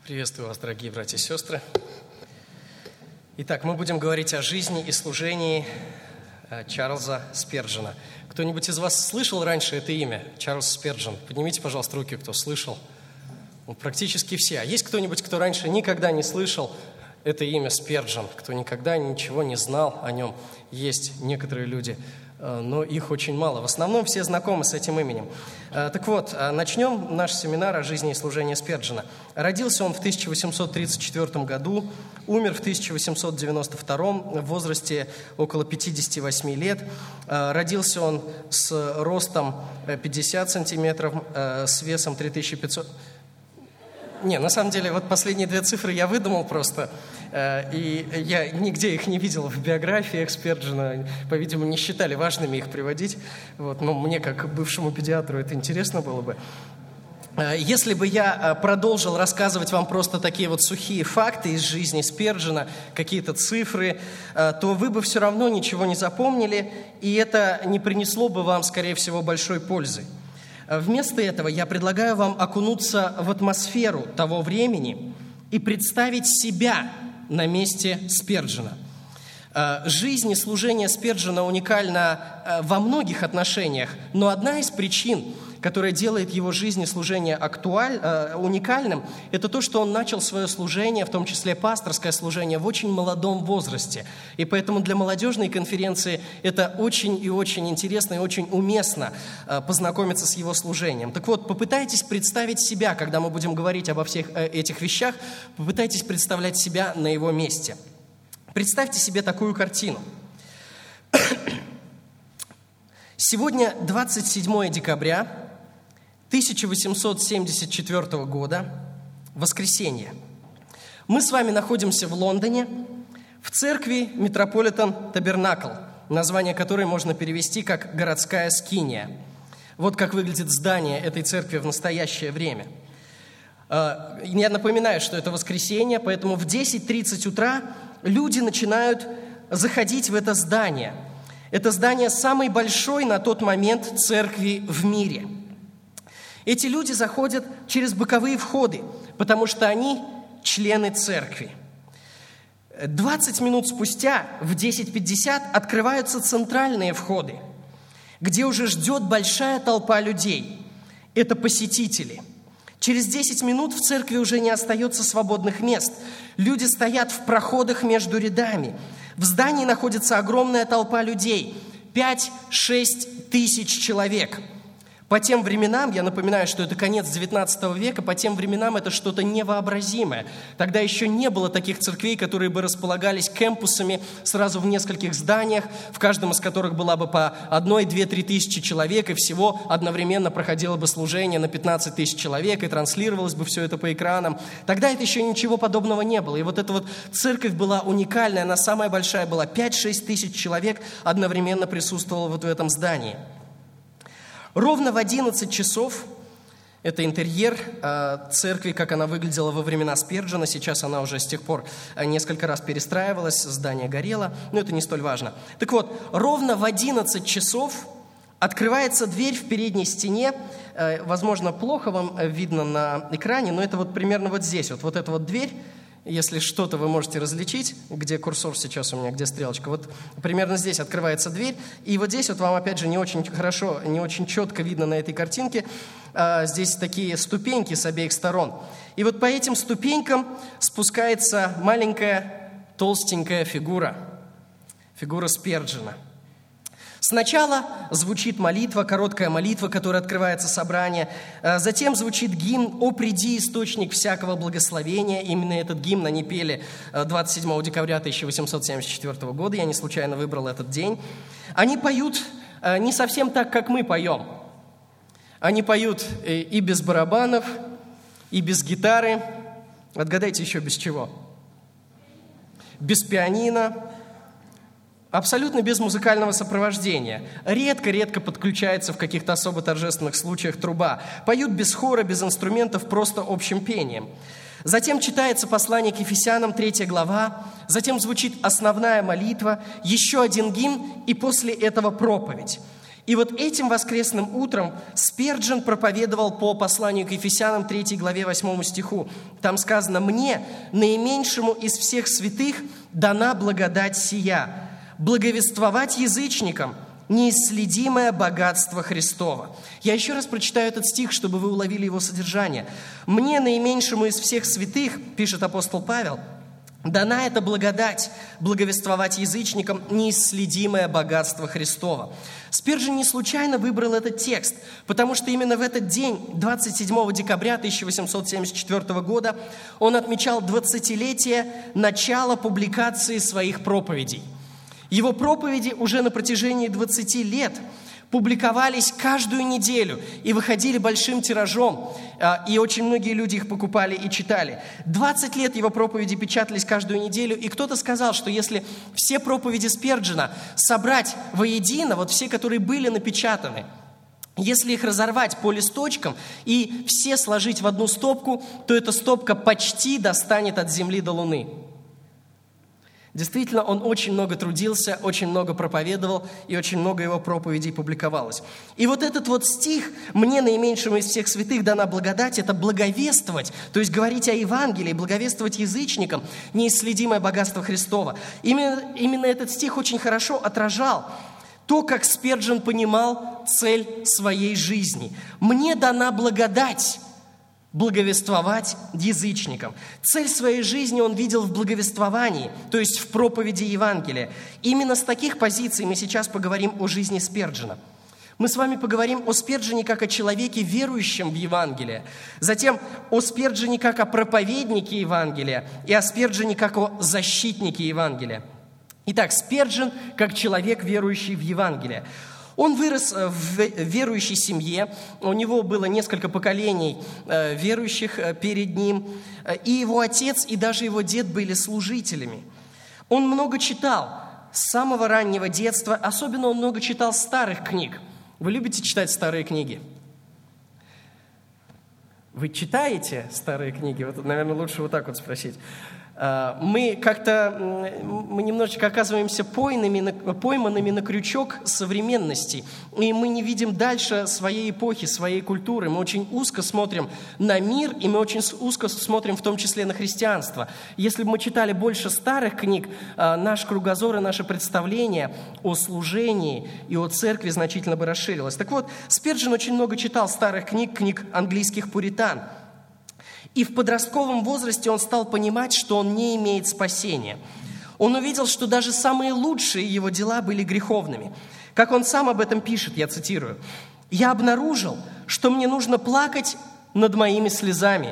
Приветствую вас, дорогие братья и сестры. Итак, мы будем говорить о жизни и служении Чарльза Спержена. Кто-нибудь из вас слышал раньше это имя, Чарльз Спержен? Поднимите, пожалуйста, руки, кто слышал. Практически все. А есть кто-нибудь, кто раньше никогда не слышал это имя Спержен, кто никогда ничего не знал о нем? Есть некоторые люди, но их очень мало. В основном все знакомы с этим именем. Так вот, начнем наш семинар о жизни и служении Спержена. Родился он в 1834 году, умер в 1892 в возрасте около 58 лет. Родился он с ростом 50 сантиметров, с весом 3500... Не, на самом деле, вот последние две цифры я выдумал просто, и я нигде их не видел в биографии Спержена, по-видимому, не считали важными их приводить, вот, но мне, как бывшему педиатру, это интересно было бы. Если бы я продолжил рассказывать вам просто такие вот сухие факты из жизни Спержена, какие-то цифры, то вы бы все равно ничего не запомнили, и это не принесло бы вам, скорее всего, большой пользы. Вместо этого я предлагаю вам окунуться в атмосферу того времени и представить себя на месте Спержена. Жизнь и служение Спержена уникальна во многих отношениях, но одна из причин, которая делает его жизнь и служение уникальным, это то, что он начал свое служение, в том числе пасторское служение, в очень молодом возрасте. И поэтому для молодежной конференции это очень и очень интересно и очень уместно познакомиться с его служением. Так вот, попытайтесь представить себя, когда мы будем говорить обо всех этих вещах, попытайтесь представлять себя на его месте. Представьте себе такую картину. Сегодня 27 декабря 1874 года, воскресенье. Мы с вами находимся в Лондоне, в церкви Метрополитен Табернакл, название которой можно перевести как «городская скиния». Вот как выглядит здание этой церкви в настоящее время. Я напоминаю, что это воскресенье, поэтому в 10:30 утра люди начинают заходить в это здание. Это здание самой большой на тот момент церкви в мире. Эти люди заходят через боковые входы, потому что они члены церкви. 20 минут спустя, в 10:50, открываются центральные входы, где уже ждет большая толпа людей. Это посетители. Через 10 минут в церкви уже не остается свободных мест. Люди стоят в проходах между рядами. В здании находится огромная толпа людей. 5-6 тысяч человек. По тем временам, я напоминаю, что это конец XIX века, по тем временам это что-то невообразимое. Тогда еще не было таких церквей, которые бы располагались кэмпусами сразу в нескольких зданиях, в каждом из которых была бы по 1, 2, 3 тысячи человек, и всего одновременно проходило бы служение на 15 тысяч человек, и транслировалось бы все это по экранам. Тогда это еще ничего подобного не было. И вот эта вот церковь была уникальная, она самая большая была. 5-6 тысяч человек одновременно присутствовало вот в этом здании. Ровно в 11 часов, это интерьер церкви, как она выглядела во времена Спержена, сейчас она уже с тех пор несколько раз перестраивалась, здание горело, но это не столь важно. Так вот, ровно в 11 часов открывается дверь в передней стене, возможно, плохо вам видно на экране, но это вот примерно вот здесь, вот эта вот дверь. Если что-то вы можете различить, где курсор сейчас у меня, где стрелочка, вот примерно здесь открывается дверь, и вот здесь вот вам, опять же, не очень хорошо, не очень четко видно на этой картинке, здесь такие ступеньки с обеих сторон. И вот по этим ступенькам спускается маленькая толстенькая фигура Спержена. Сначала звучит молитва, короткая молитва, которая открывается собрание. Затем звучит гимн «О, приди, источник всякого благословения». Именно этот гимн они пели 27 декабря 1874 года. Я не случайно выбрал этот день. Они поют не совсем так, как мы поем. Они поют и без барабанов, и без гитары. Отгадайте еще без чего? Без пианино. Абсолютно без музыкального сопровождения. Редко подключается в каких-то особо торжественных случаях труба. Поют без хора, без инструментов, просто общим пением. Затем читается послание к Ефесянам, 3 глава. Затем звучит основная молитва, еще один гимн и после этого проповедь. И вот этим воскресным утром Спержен проповедовал по посланию к Ефесянам 3 главе 8 стиху. Там сказано: «Мне, наименьшему из всех святых, дана благодать сия, благовествовать язычникам неисследимое богатство Христова». Я еще раз прочитаю этот стих, чтобы вы уловили его содержание. «Мне, наименьшему из всех святых, — пишет апостол Павел, — дана эта благодать благовествовать язычникам неисследимое богатство Христова». Спержен не случайно выбрал этот текст, потому что именно в этот день, 27 декабря 1874 года, он отмечал 20-летие начала публикации своих проповедей. Его проповеди уже на протяжении 20 лет публиковались каждую неделю и выходили большим тиражом, и очень многие люди их покупали и читали. 20 лет его проповеди печатались каждую неделю, и кто-то сказал, что если все проповеди Спержена собрать воедино, вот все, которые были напечатаны, если их разорвать по листочкам и все сложить в одну стопку, то эта стопка почти достанет от земли до луны. Действительно, он очень много трудился, очень много проповедовал, и очень много его проповедей публиковалось. И вот этот вот стих «Мне, наименьшему из всех святых, дана благодать» — это благовествовать, то есть говорить о Евангелии, благовествовать язычникам неисследимое богатство Христова. Именно этот стих очень хорошо отражал то, как Спержен понимал цель своей жизни. «Мне дана благодать» благовествовать язычникам. Цель своей жизни он видел в благовествовании, то есть в проповеди Евангелия. Именно с таких позиций мы сейчас поговорим о жизни Спержена. Мы с вами поговорим о Спержене как о человеке, верующем в Евангелие. Затем о Спержене как о проповеднике Евангелия и о Спержене как о защитнике Евангелия. Итак, Спержен как человек, верующий в Евангелие. Он вырос в верующей семье, у него было несколько поколений верующих перед ним, и его отец, и даже его дед были служителями. Он много читал с самого раннего детства, особенно он много читал старых книг. Вы любите читать старые книги? Вы читаете старые книги? Вот, наверное, лучше вот так вот спросить. Мы немножечко оказываемся пойманными на крючок современности, и мы не видим дальше своей эпохи, своей культуры. Мы очень узко смотрим на мир, и мы очень узко смотрим в том числе на христианство. Если бы мы читали больше старых книг, наш кругозор и наше представление о служении и о церкви значительно бы расширилось. Так вот, Спержен очень много читал старых книг английских пуритан. И в подростковом возрасте он стал понимать, что он не имеет спасения. Он увидел, что даже самые лучшие его дела были греховными. Как он сам об этом пишет, я цитирую: «Я обнаружил, что мне нужно плакать над моими слезами,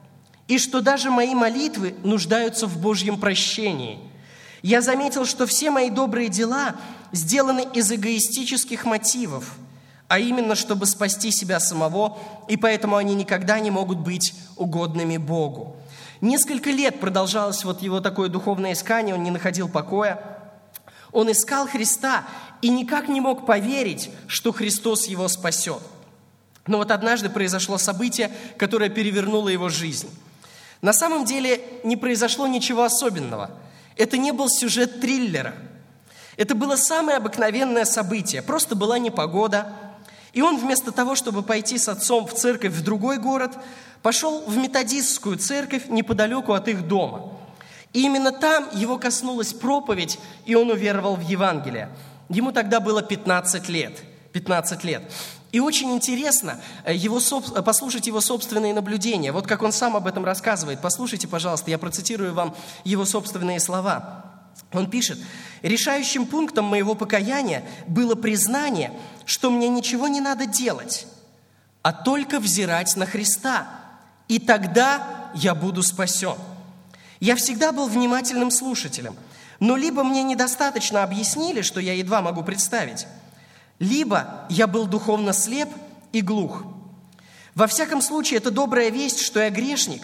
и что даже мои молитвы нуждаются в Божьем прощении. Я заметил, что все мои добрые дела сделаны из эгоистических мотивов, а именно, чтобы спасти себя самого, и поэтому они никогда не могут быть угодными Богу». Несколько лет продолжалось вот его такое духовное искание, он не находил покоя. Он искал Христа и никак не мог поверить, что Христос его спасет. Но вот однажды произошло событие, которое перевернуло его жизнь. На самом деле не произошло ничего особенного. Это не был сюжет триллера. Это было самое обыкновенное событие. Просто была непогода. И он вместо того, чтобы пойти с отцом в церковь в другой город, пошел в методистскую церковь неподалеку от их дома. И именно там его коснулась проповедь, и он уверовал в Евангелие. Ему тогда было 15 лет. 15 лет. И очень интересно послушать его собственные наблюдения. Вот как он сам об этом рассказывает. Послушайте, пожалуйста, я процитирую вам его собственные слова. Он пишет: «Решающим пунктом моего покаяния было признание, что мне ничего не надо делать, а только взирать на Христа, и тогда я буду спасен. Я всегда был внимательным слушателем, но либо мне недостаточно объяснили, что я едва могу представить, либо я был духовно слеп и глух. Во всяком случае, это добрая весть, что я грешник,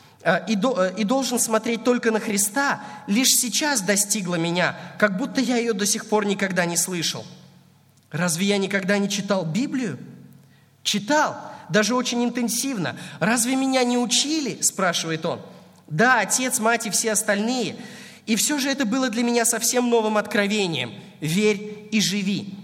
и должен смотреть только на Христа, лишь сейчас достигла меня, как будто я ее до сих пор никогда не слышал. Разве я никогда не читал Библию? Читал, даже очень интенсивно. Разве меня не учили? Спрашивает он. Да, отец, мать и все остальные. И все же это было для меня совсем новым откровением. Верь и живи.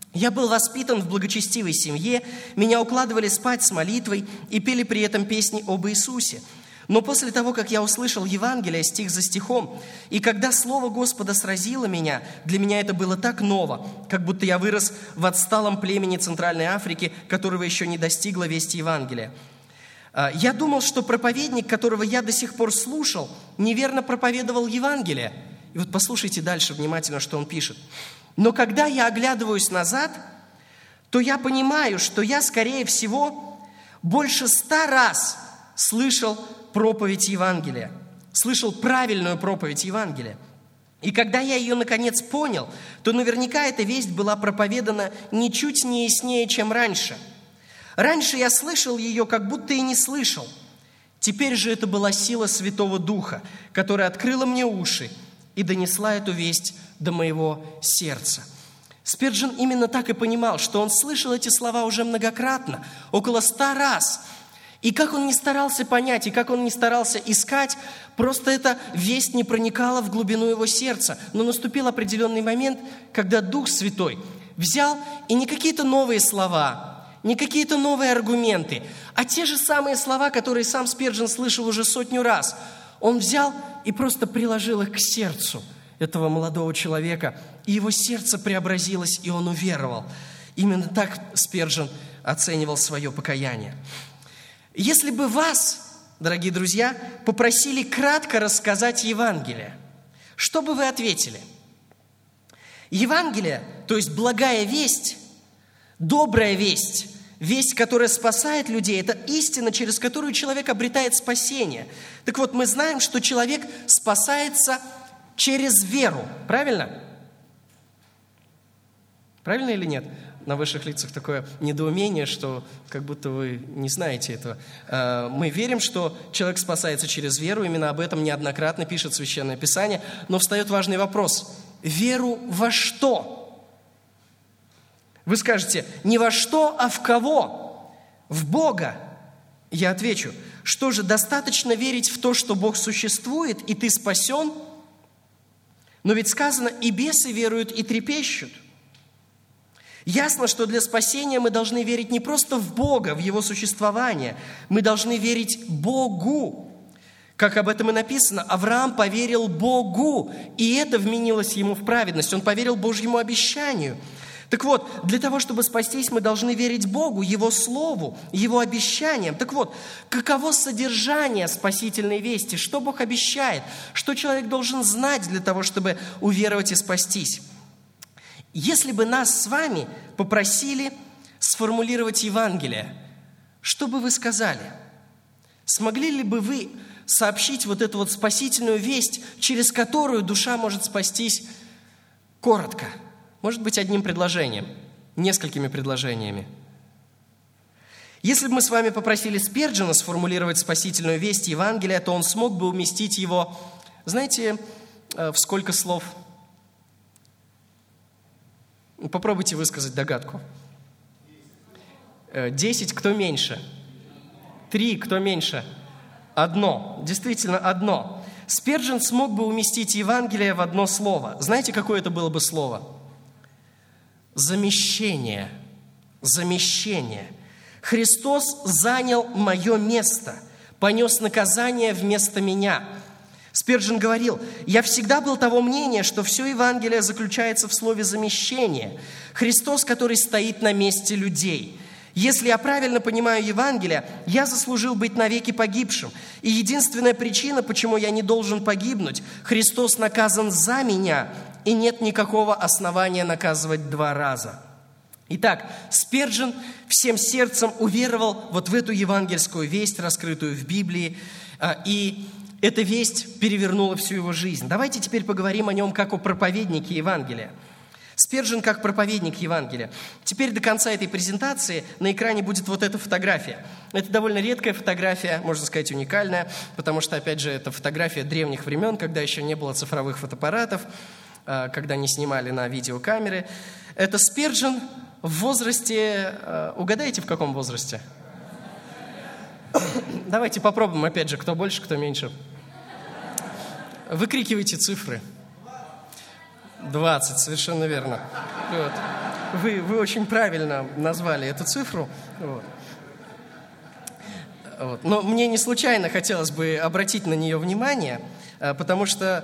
Я был воспитан в благочестивой семье, меня укладывали спать с молитвой и пели при этом песни об Иисусе. Но после того, как я услышал Евангелие стих за стихом, и когда Слово Господа сразило меня, для меня это было так ново, как будто я вырос в отсталом племени Центральной Африки, которого еще не достигла весть Евангелия. Я думал, что проповедник, которого я до сих пор слушал, неверно проповедовал Евангелие. И вот послушайте дальше внимательно, что он пишет. Но когда я оглядываюсь назад, то я понимаю, что я, скорее всего, больше 100 раз слышал проповедь Евангелия, слышал правильную проповедь Евангелия. И когда я ее наконец понял, то наверняка эта весть была проповедана ничуть не яснее, чем раньше. Раньше я слышал ее, как будто и не слышал. Теперь же это была сила Святого Духа, которая открыла мне уши и донесла эту весть до моего сердца. Спирджин именно так и понимал, что он слышал эти слова уже многократно, около 100 раз. И как он не старался понять, и как он не старался искать, просто эта весть не проникала в глубину его сердца. Но наступил определенный момент, когда Дух Святой взял и не какие-то новые слова, не какие-то новые аргументы, а те же самые слова, которые сам Спирджин слышал уже 100 раз, он взял и просто приложил их к сердцу этого молодого человека, и его сердце преобразилось, и он уверовал. Именно так Спирджин оценивал свое покаяние. Если бы вас, дорогие друзья, попросили кратко рассказать Евангелие, что бы вы ответили? Евангелие, то есть благая весть, добрая весть, весть, которая спасает людей, это истина, через которую человек обретает спасение. Так вот, мы знаем, что человек спасается через веру. Правильно? Правильно или нет? На ваших лицах такое недоумение, что как будто вы не знаете этого. Мы верим, что человек спасается через веру. Именно об этом неоднократно пишет Священное Писание. Но встает важный вопрос. Веру во что? Вы скажете, не во что, а в кого? В Бога. Я отвечу, что же, достаточно верить в то, что Бог существует, и ты спасен? Но ведь сказано, и бесы веруют, и трепещут. Ясно, что для спасения мы должны верить не просто в Бога, в Его существование. Мы должны верить Богу. Как об этом и написано, Авраам поверил Богу, и это вменилось ему в праведность. Он поверил Божьему обещанию. Так вот, для того, чтобы спастись, мы должны верить Богу, Его Слову, Его обещаниям. Так вот, каково содержание спасительной вести? Что Бог обещает? Что человек должен знать для того, чтобы уверовать и спастись? Если бы нас с вами попросили сформулировать Евангелие, что бы вы сказали? Смогли ли бы вы сообщить вот эту вот спасительную весть, через которую душа может спастись коротко? Может быть, одним предложением, несколькими предложениями. Если бы мы с вами попросили Спирджина сформулировать спасительную весть Евангелия, то он смог бы уместить его, знаете, в сколько слов? Попробуйте высказать догадку. 10, кто меньше? 3, кто меньше? 1. Действительно, 1. Спирджин смог бы уместить Евангелие в одно слово. Знаете, какое это было бы слово? Замещение. Замещение. Христос занял мое место, понес наказание вместо меня. Спирджин говорил, я всегда был того мнения, что все Евангелие заключается в слове «замещение». Христос, который стоит на месте людей. Если я правильно понимаю Евангелие, я заслужил быть навеки погибшим. И единственная причина, почему я не должен погибнуть, Христос наказан за меня, и нет никакого основания наказывать 2 раза. Итак, Спирджин всем сердцем уверовал вот в эту евангельскую весть, раскрытую в Библии, и эта весть перевернула всю его жизнь. Давайте теперь поговорим о нем как о проповеднике Евангелия. Спирджин как проповедник Евангелия. Теперь до конца этой презентации на экране будет вот эта фотография. Это довольно редкая фотография, можно сказать, уникальная, потому что, опять же, это фотография древних времен, когда еще не было цифровых фотоаппаратов, когда не снимали на видеокамеры. Это Спирджин в возрасте... Угадайте, в каком возрасте? Давайте попробуем, опять же, кто больше, кто меньше. Выкрикивайте цифры. 20, совершенно верно. Вот. вы очень правильно назвали эту цифру. Но мне не случайно хотелось бы обратить на нее внимание, потому что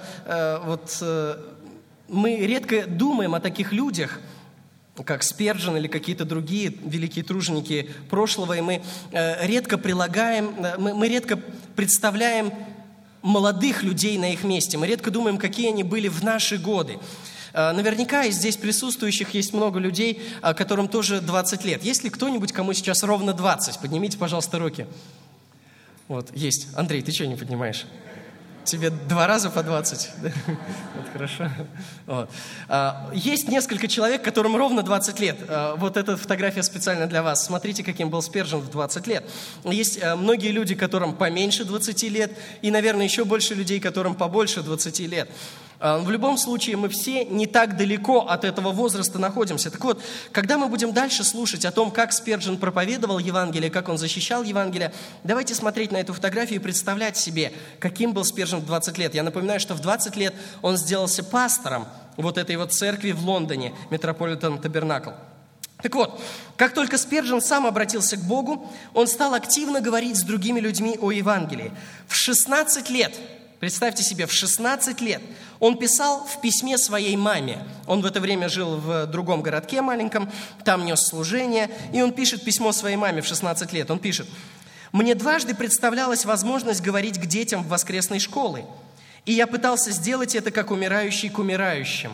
мы редко думаем о таких людях, как Спержен или какие-то другие великие труженики прошлого, и мы редко представляем молодых людей на их месте. Мы редко думаем, какие они были в наши годы. Наверняка из здесь присутствующих есть много людей, которым тоже 20 лет. Есть ли кто-нибудь, кому сейчас ровно 20? Поднимите, пожалуйста, руки. Вот, есть. Андрей, ты что не поднимаешь? Тебе 2 раза по 20? Вот, хорошо. Вот. Есть несколько человек, которым ровно 20 лет. Вот эта фотография специально для вас. Смотрите, каким был Спержен в 20 лет. Есть многие люди, которым поменьше 20 лет, и, наверное, еще больше людей, которым побольше 20 лет. В любом случае, мы все не так далеко от этого возраста находимся. Так вот, когда мы будем дальше слушать о том, как Спержен проповедовал Евангелие, как он защищал Евангелие, давайте смотреть на эту фотографию и представлять себе, каким был Спержен в 20 лет. Я напоминаю, что в 20 лет он сделался пастором вот этой вот церкви в Лондоне, Metropolitan Tabernacle. Так вот, как только Спержен сам обратился к Богу, он стал активно говорить с другими людьми о Евангелии. В 16 лет, представьте себе, в 16 лет он писал в письме своей маме. Он в это время жил в другом городке маленьком, там нес служение, и он пишет письмо своей маме в 16 лет. Он пишет: «Мне дважды представлялась возможность говорить к детям в воскресной школе, и я пытался сделать это как умирающий к умирающим».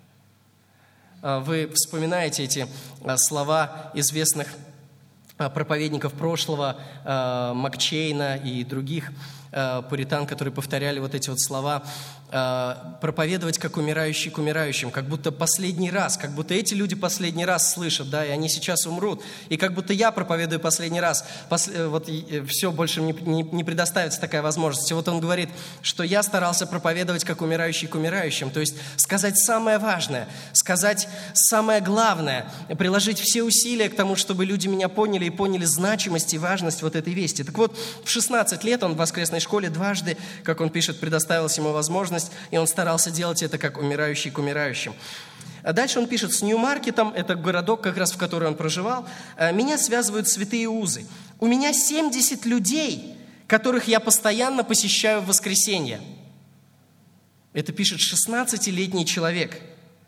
Вы вспоминаете эти слова известных проповедников прошлого, Макчейна и других пуритан, которые повторяли вот эти вот слова, проповедовать как умирающий к умирающим, как будто последний раз, как будто эти люди последний раз слышат, да, и они сейчас умрут, и как будто я проповедую последний раз, вот все, больше не предоставится такая возможность. И вот он говорит, что я старался проповедовать как умирающий к умирающим, то есть сказать самое важное, сказать самое главное, приложить все усилия к тому, чтобы люди меня поняли и поняли значимость и важность вот этой вести. Так вот, в 16 лет он в воскресной школе дважды, как он пишет, предоставилась ему возможность, и он старался делать это как умирающий к умирающим. А дальше он пишет: «С Ньюмаркетом, это городок, как раз в который он проживал, меня связывают святые узы. У меня 70 людей, которых я постоянно посещаю в воскресенье». Это пишет 16-летний человек.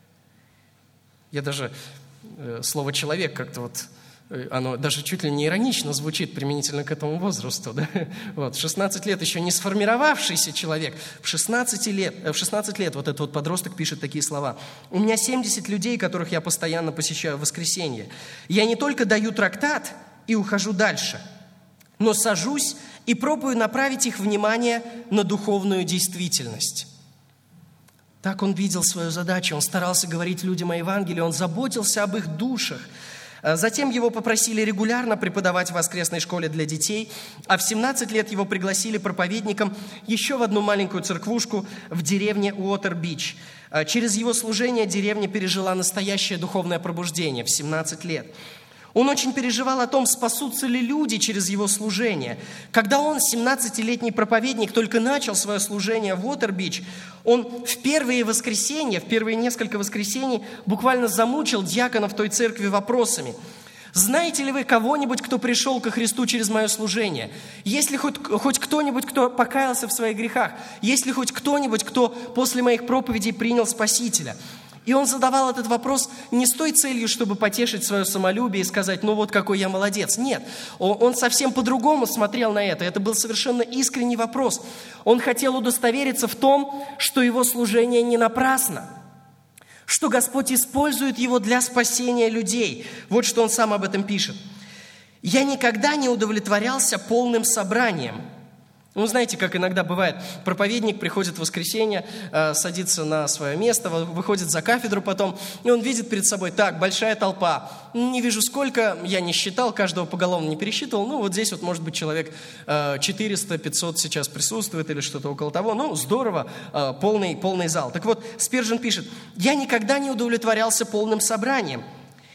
Я даже слово «человек» как-то вот... Оно даже чуть ли не иронично звучит применительно к этому возрасту. Да? Вот, 16 лет еще не сформировавшийся человек. В 16 лет вот этот вот подросток пишет такие слова. «У меня 70 людей, которых я постоянно посещаю в воскресенье. Я не только даю трактат и ухожу дальше, но сажусь и пробую направить их внимание на духовную действительность». Так он видел свою задачу. Он старался говорить людям о Евангелии, он заботился об их душах. Затем его попросили регулярно преподавать в воскресной школе для детей, а в 17 лет его пригласили проповедником еще в одну маленькую церквушку в деревне Уотер-Бич. Через его служение деревня пережила настоящее духовное пробуждение в 17 лет. Он очень переживал о том, спасутся ли люди через его служение. Когда он, 17-летний проповедник, только начал свое служение в Уотер-Бич, он в первые несколько воскресений буквально замучил диаконов той церкви вопросами. «Знаете ли вы кого-нибудь, кто пришел ко Христу через мое служение? Есть ли хоть кто-нибудь, кто покаялся в своих грехах? Есть ли хоть кто-нибудь, кто после моих проповедей принял Спасителя?» И он задавал этот вопрос не с той целью, чтобы потешить свое самолюбие и сказать: «Ну вот какой я молодец». Нет, он совсем по-другому смотрел на это. Это был совершенно искренний вопрос. Он хотел удостовериться в том, что его служение не напрасно, что Господь использует его для спасения людей. Вот что он сам об этом пишет. «Я никогда не удовлетворялся полным собранием». Ну, знаете, как иногда бывает, проповедник приходит в воскресенье, садится на свое место, выходит за кафедру потом, и он видит перед собой: так, большая толпа, не вижу сколько, я не считал, каждого поголовно не пересчитывал, ну, вот здесь вот, может быть, человек 400-500 сейчас присутствует или что-то около того, ну, здорово, полный зал. Так вот, Спержен пишет: «Я никогда не удовлетворялся полным собранием.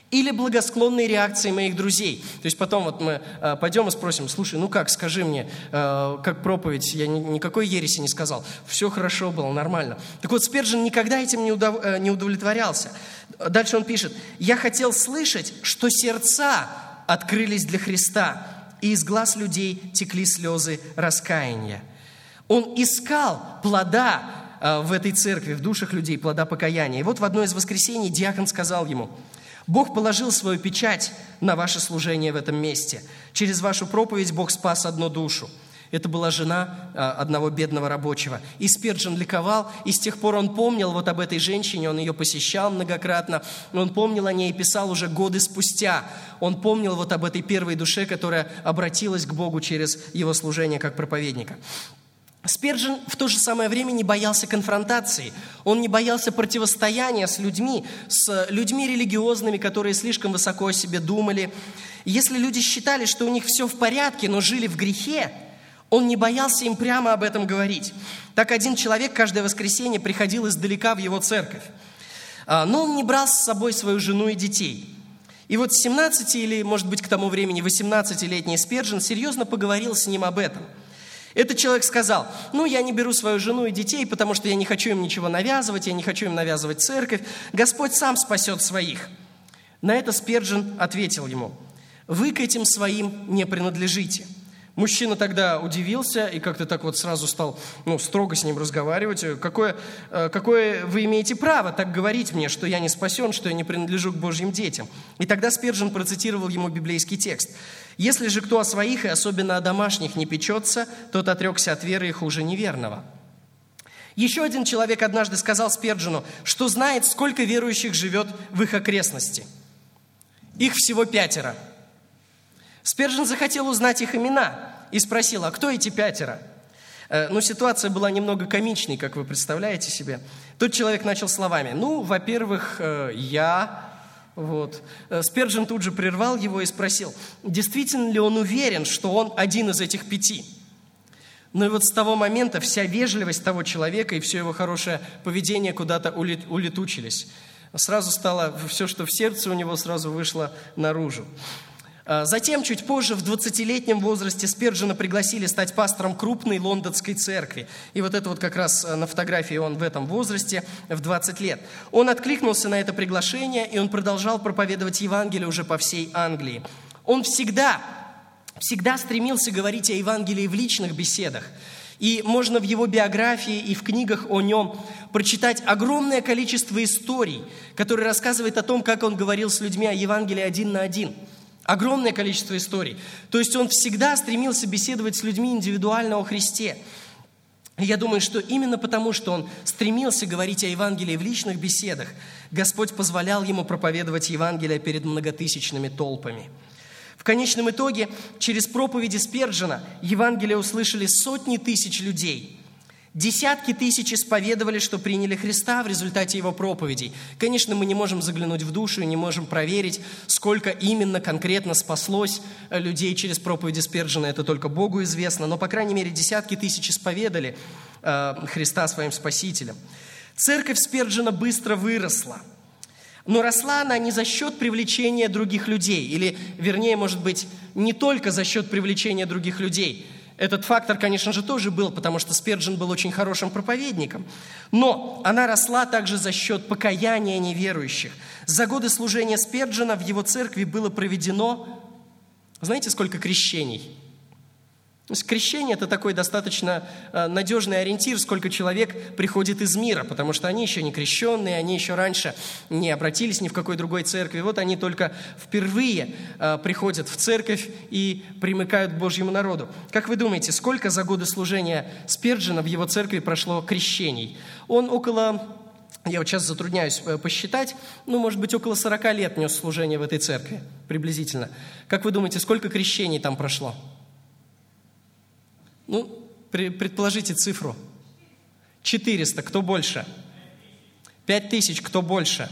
Или благосклонной реакцией моих друзей. То есть потом вот мы пойдем и спросим: слушай, ну как, скажи мне, как проповедь, я никакой ереси не сказал, все хорошо было, нормально. Так вот, Спержен никогда этим не удовлетворялся. Дальше он пишет: «Я хотел слышать, что сердца открылись для Христа, и из глаз людей текли слезы раскаяния». Он искал плода в этой церкви, в душах людей, плода покаяния. И вот в одно из воскресений диакон сказал ему: «Бог положил свою печать на ваше служение в этом месте. Через вашу проповедь Бог спас одну душу». Это была жена одного бедного рабочего. И Спержен ликовал, и с тех пор он помнил вот об этой женщине, он ее посещал многократно, он помнил о ней и писал уже годы спустя. Он помнил вот об этой первой душе, которая обратилась к Богу через его служение как проповедника. Спержен в то же самое время не боялся конфронтации. Он не боялся противостояния с людьми религиозными, которые слишком высоко о себе думали. Если люди считали, что у них все в порядке, но жили в грехе, он не боялся им прямо об этом говорить. Так один человек каждое воскресенье приходил издалека в его церковь. Но он не брал с собой свою жену и детей. И вот 17 или, может быть, к тому времени 18-летний Спержен серьезно поговорил с ним об этом. Этот человек сказал: я не беру свою жену и детей, потому что я не хочу им ничего навязывать, я не хочу им навязывать церковь. Господь сам спасет своих. На это Спержен ответил ему: вы к этим своим не принадлежите. Мужчина тогда удивился и как-то так вот сразу стал строго с ним разговаривать. Какое вы имеете право так говорить мне, что я не спасен, что я не принадлежу к Божьим детям? И тогда Спержен процитировал ему библейский текст: «Если же кто о своих, и особенно о домашних, не печется, тот отрекся от веры и хуже неверного». Еще один человек однажды сказал Спержену, что знает, сколько верующих живет в их окрестности. Их всего 5. Спержен захотел узнать их имена и спросил: а кто эти 5? Ситуация была немного комичной, как вы представляете себе. Тот человек начал словами: во-первых, я... Спержен тут же прервал его и спросил, действительно ли он уверен, что он один из этих 5. И вот с того момента вся вежливость того человека и все его хорошее поведение куда-то улетучились. Сразу стало все, что в сердце у него, сразу вышло наружу. Затем, чуть позже, в 20-летнем возрасте Спержена пригласили стать пастором крупной лондонской церкви. И вот это вот как раз на фотографии он в этом возрасте, в 20 лет. Он откликнулся на это приглашение, и он продолжал проповедовать Евангелие уже по всей Англии. Он всегда стремился говорить о Евангелии в личных беседах. И можно в его биографии и в книгах о нем прочитать огромное количество историй, которые рассказывают о том, как он говорил с людьми о Евангелии 1 на 1. Огромное количество историй. То есть он всегда стремился беседовать с людьми индивидуально о Христе. И я думаю, что именно потому, что он стремился говорить о Евангелии в личных беседах, Господь позволял ему проповедовать Евангелие перед многотысячными толпами. В конечном итоге, через проповеди Спержена Евангелие услышали сотни тысяч людей. Десятки тысяч исповедовали, что приняли Христа в результате его проповедей. Конечно, мы не можем заглянуть в душу и не можем проверить, сколько именно конкретно спаслось людей через проповеди Спержена. Это только Богу известно. Но, по крайней мере, десятки тысяч исповедали Христа своим Спасителем. Церковь Спержена быстро выросла. Но росла она не за счет привлечения других людей. Или, вернее, может быть, не только за счет привлечения других людей. Этот фактор, конечно же, тоже был, потому что Спержен был очень хорошим проповедником. Но она росла также за счет покаяния неверующих. За годы служения Спержена в его церкви было проведено, знаете, сколько крещений? То есть крещение – это такой достаточно надежный ориентир, сколько человек приходит из мира, потому что они еще не крещенные, они еще раньше не обратились ни в какой другой церкви. Вот они только впервые приходят в церковь и примыкают к Божьему народу. Как вы думаете, сколько за годы служения Спержена в его церкви прошло крещений? Он я вот сейчас затрудняюсь посчитать, может быть, около 40 лет нес служение в этой церкви, приблизительно. Как вы думаете, сколько крещений там прошло? Предположите цифру. 400. Кто больше? 5000. Кто больше?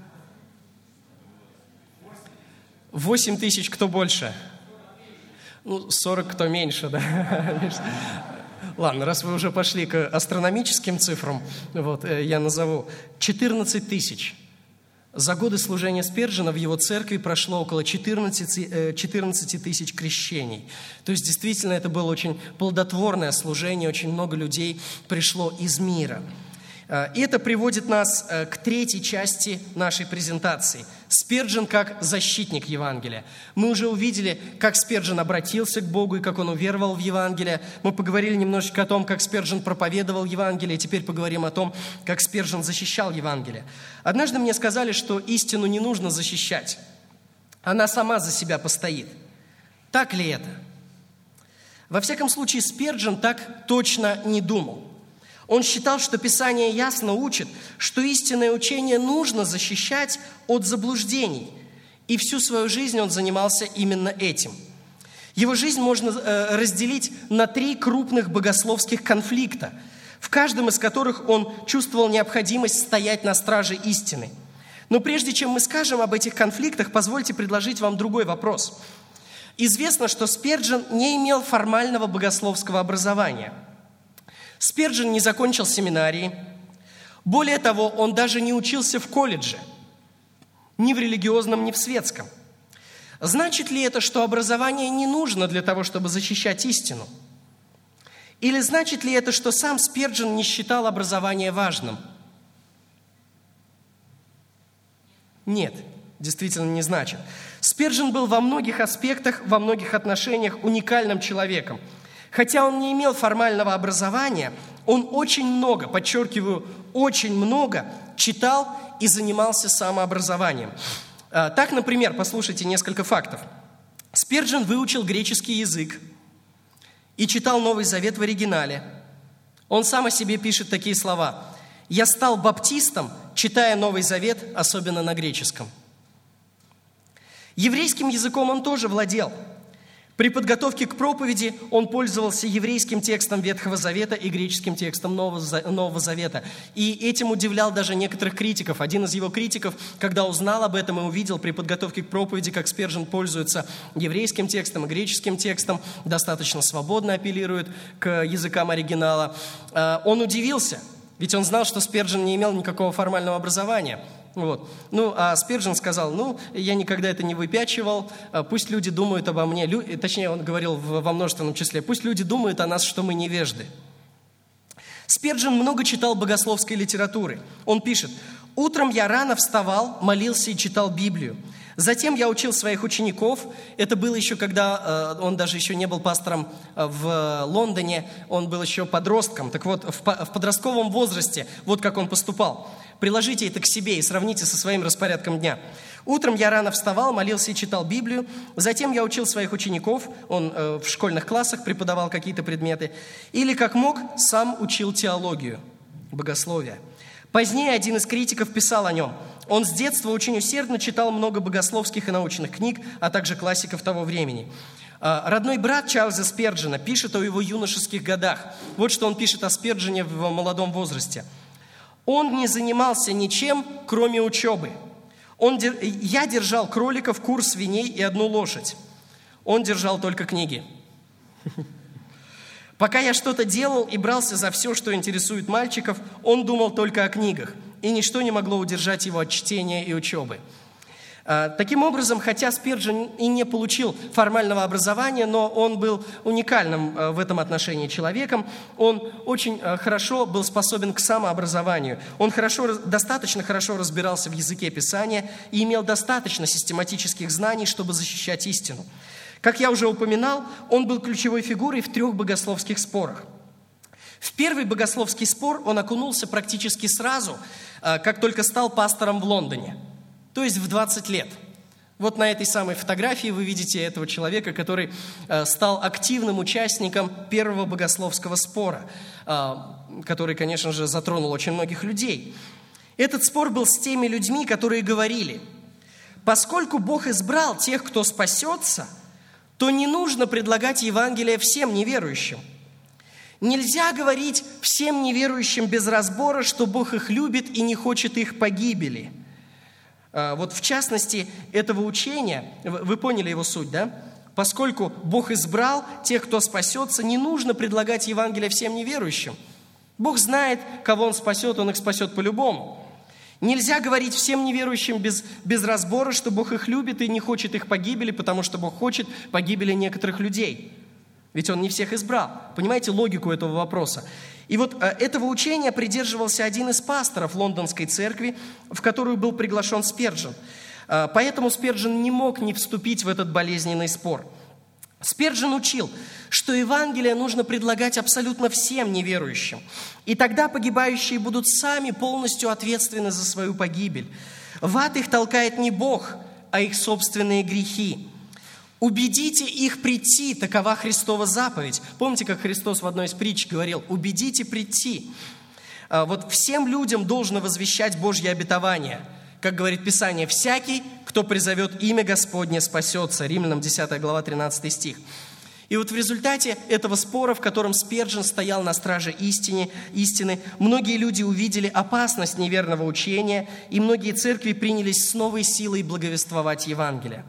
8000. Кто больше? 40. Кто меньше, да? Ладно, раз вы уже пошли к астрономическим цифрам, я назову 14 000. За годы служения Спержена в его церкви прошло около 14 тысяч крещений. То есть, действительно, это было очень плодотворное служение, очень много людей пришло из мира. И это приводит нас к третьей части нашей презентации. Спержен как защитник Евангелия. Мы уже увидели, как Спержен обратился к Богу и как он уверовал в Евангелие. Мы поговорили немножечко о том, как Спержен проповедовал Евангелие. Теперь поговорим о том, как Спержен защищал Евангелие. Однажды мне сказали, что истину не нужно защищать. Она сама за себя постоит. Так ли это? Во всяком случае, Спержен так точно не думал. Он считал, что Писание ясно учит, что истинное учение нужно защищать от заблуждений. И всю свою жизнь он занимался именно этим. Его жизнь можно разделить на 3 крупных богословских конфликта, в каждом из которых он чувствовал необходимость стоять на страже истины. Но прежде чем мы скажем об этих конфликтах, позвольте предложить вам другой вопрос. Известно, что Спержен не имел формального богословского образования. Спержен не закончил семинарии. Более того, он даже не учился в колледже, ни в религиозном, ни в светском. Значит ли это, что образование не нужно для того, чтобы защищать истину? Или значит ли это, что сам Спержен не считал образование важным? Нет, действительно не значит. Спержен был во многих аспектах, во многих отношениях уникальным человеком. Хотя он не имел формального образования, он очень много, подчеркиваю, очень много читал и занимался самообразованием. Так, например, послушайте несколько фактов. Спержен выучил греческий язык и читал Новый Завет в оригинале. Он сам о себе пишет такие слова: «Я стал баптистом, читая Новый Завет, особенно на греческом». Еврейским языком он тоже владел. При подготовке к проповеди он пользовался еврейским текстом Ветхого Завета и греческим текстом Нового Завета. И этим удивлял даже некоторых критиков. Один из его критиков, когда узнал об этом и увидел при подготовке к проповеди, как Спержен пользуется еврейским текстом и греческим текстом, достаточно свободно апеллирует к языкам оригинала, он удивился, ведь он знал, что Спержен не имел никакого формального образования. Вот. А Спержен сказал: я никогда это не выпячивал, пусть люди думают обо мне, точнее, он говорил во множественном числе, пусть люди думают о нас, что мы невежды. Спержен много читал богословской литературы. Он пишет: «Утром я рано вставал, молился и читал Библию. Затем я учил своих учеников». Это было еще, когда он даже еще не был пастором в Лондоне, он был еще подростком. Так вот, в подростковом возрасте, вот как он поступал. Приложите это к себе и сравните со своим распорядком дня. «Утром я рано вставал, молился и читал Библию. Затем я учил своих учеников». Он в школьных классах преподавал какие-то предметы. «Или, как мог, сам учил теологию, богословие». Позднее один из критиков писал о нем: «Он с детства очень усердно читал много богословских и научных книг, а также классиков того времени». Родной брат Чарльза Спержена пишет о его юношеских годах. Вот что он пишет о Спержене в его молодом возрасте. «Он не занимался ничем, кроме учебы. Я держал кроликов, кур, свиней и 1 лошадь. Он держал только книги. Пока я что-то делал и брался за все, что интересует мальчиков, он думал только о книгах, и ничто не могло удержать его от чтения и учебы». Таким образом, хотя Спержен и не получил формального образования, но он был уникальным в этом отношении человеком. Он очень хорошо был способен к самообразованию. Он достаточно хорошо разбирался в языке Писания и имел достаточно систематических знаний, чтобы защищать истину. Как я уже упоминал, он был ключевой фигурой в 3 богословских спорах. В первый богословский спор он окунулся практически сразу, как только стал пастором в Лондоне. То есть в 20 лет. Вот на этой самой фотографии вы видите этого человека, который стал активным участником первого богословского спора, который, конечно же, затронул очень многих людей. Этот спор был с теми людьми, которые говорили: поскольку Бог избрал тех, кто спасется, то не нужно предлагать Евангелие всем неверующим. Нельзя говорить всем неверующим без разбора, что Бог их любит и не хочет их погибели. Вот в частности этого учения, вы поняли его суть, да? Поскольку Бог избрал тех, кто спасется, не нужно предлагать Евангелие всем неверующим. Бог знает, кого Он спасет, Он их спасет по-любому. Нельзя говорить всем неверующим без разбора, что Бог их любит и не хочет их погибели, потому что Бог хочет погибели некоторых людей. Ведь Он не всех избрал. Понимаете логику этого вопроса? И вот этого учения придерживался один из пасторов лондонской церкви, в которую был приглашен Спержен. Поэтому Спержен не мог не вступить в этот болезненный спор. Спержен учил, что Евангелие нужно предлагать абсолютно всем неверующим. И тогда погибающие будут сами полностью ответственны за свою погибель. В ад их толкает не Бог, а их собственные грехи. «Убедите их прийти», такова Христова заповедь. Помните, как Христос в одной из притч говорил: «Убедите прийти». Вот всем людям должно возвещать Божье обетование. Как говорит Писание: «Всякий, кто призовет имя Господне, спасется». Римлянам 10 глава, 13 стих. И вот в результате этого спора, в котором Спержен стоял на страже истины, многие люди увидели опасность неверного учения, и многие церкви принялись с новой силой благовествовать Евангелие.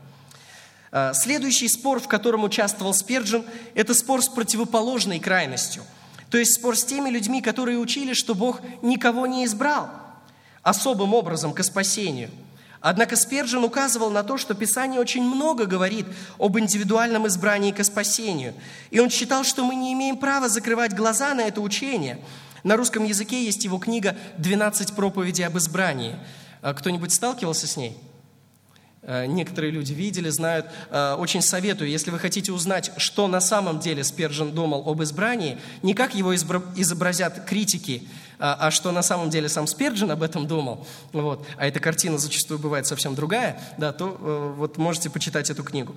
Следующий спор, в котором участвовал Спержен, это спор с противоположной крайностью. То есть спор с теми людьми, которые учили, что Бог никого не избрал особым образом ко спасению. Однако Спержен указывал на то, что Писание очень много говорит об индивидуальном избрании ко спасению. И он считал, что мы не имеем права закрывать глаза на это учение. На русском языке есть его книга «12 проповедей об избрании». Кто-нибудь сталкивался с ней? Некоторые люди видели, знают. Очень советую, если вы хотите узнать, что на самом деле Спержен думал об избрании, не как его изобразят критики, а что на самом деле сам Спержен об этом думал, вот, а эта картина зачастую бывает совсем другая, да, то вот можете почитать эту книгу.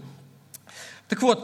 Так вот,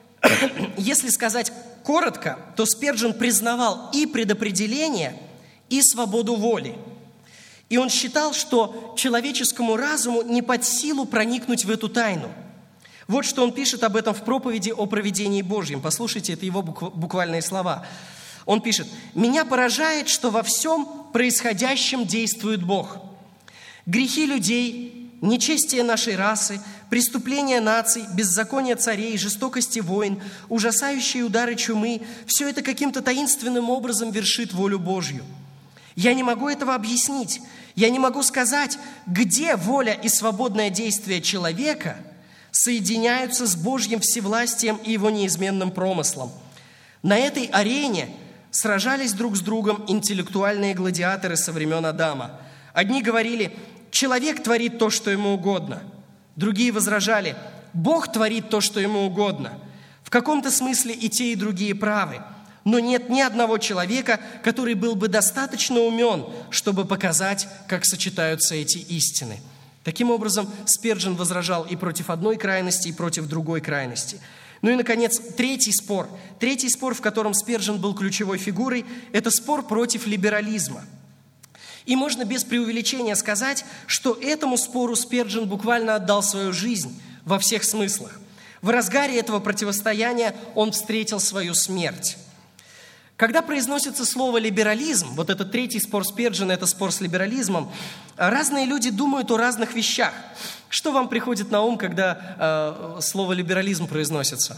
если сказать коротко, то Спержен признавал и предопределение, и свободу воли. И он считал, что человеческому разуму не под силу проникнуть в эту тайну. Вот что он пишет об этом в проповеди о провидении Божьем. Послушайте, это его буквальные слова. Он пишет: «Меня поражает, что во всем происходящем действует Бог. Грехи людей, нечестие нашей расы, преступления наций, беззаконие царей, жестокости войн, ужасающие удары чумы – все это каким-то таинственным образом вершит волю Божью. Я не могу этого объяснить. Я не могу сказать, где воля и свободное действие человека соединяются с Божьим всевластием и его неизменным промыслом. На этой арене сражались друг с другом интеллектуальные гладиаторы со времен Адама. Одни говорили: человек творит то, что ему угодно. Другие возражали: Бог творит то, что ему угодно. В каком-то смысле и те, и другие правы. Но нет ни одного человека, который был бы достаточно умен, чтобы показать, как сочетаются эти истины». Таким образом, Спержен возражал и против одной крайности, и против другой крайности. Ну и, наконец, третий спор. Третий спор, в котором Спержен был ключевой фигурой, это спор против либерализма. И можно без преувеличения сказать, что этому спору Спержен буквально отдал свою жизнь во всех смыслах. В разгаре этого противостояния он встретил свою смерть. Когда произносится слово «либерализм», вот этот третий спор Спержена – это спор с либерализмом, разные люди думают о разных вещах. Что вам приходит на ум, когда слово «либерализм» произносится?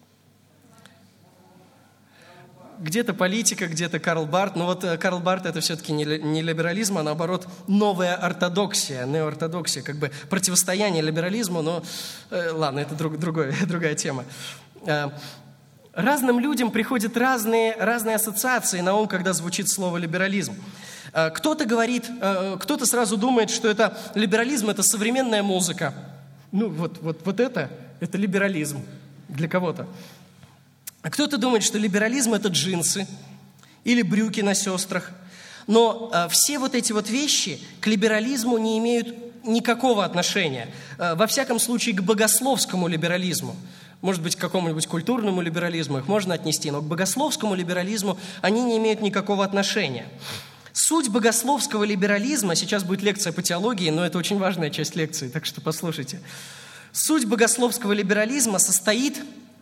Где-то политика, где-то Карл Барт. Но вот Карл Барт – это все-таки не либерализм, а наоборот новая ортодоксия, неоортодоксия, как бы противостояние либерализму, но ладно, это другая тема. Разным людям приходят разные ассоциации на ум, когда звучит слово «либерализм». Кто-то говорит, кто-то сразу думает, что это либерализм – это современная музыка. Ну, вот это либерализм для кого-то. А кто-то думает, что либерализм – это джинсы или брюки на сестрах. Но все вот эти вот вещи к либерализму не имеют никакого отношения. Во всяком случае, к богословскому либерализму. Может быть, к какому-нибудь культурному либерализму их можно отнести, но к богословскому либерализму они не имеют никакого отношения. Суть богословского либерализма, сейчас будет лекция по теологии, но это очень важная часть лекции, так что послушайте. Суть богословского либерализма состоит...